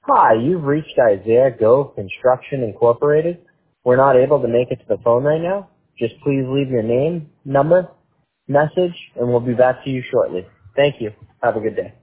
Hi, you've reached Isaiah Go Construction Incorporated. We're not able to make it to the phone right now. Just please leave your name, number, message, and we'll be back to you shortly. Thank you. Have a good day.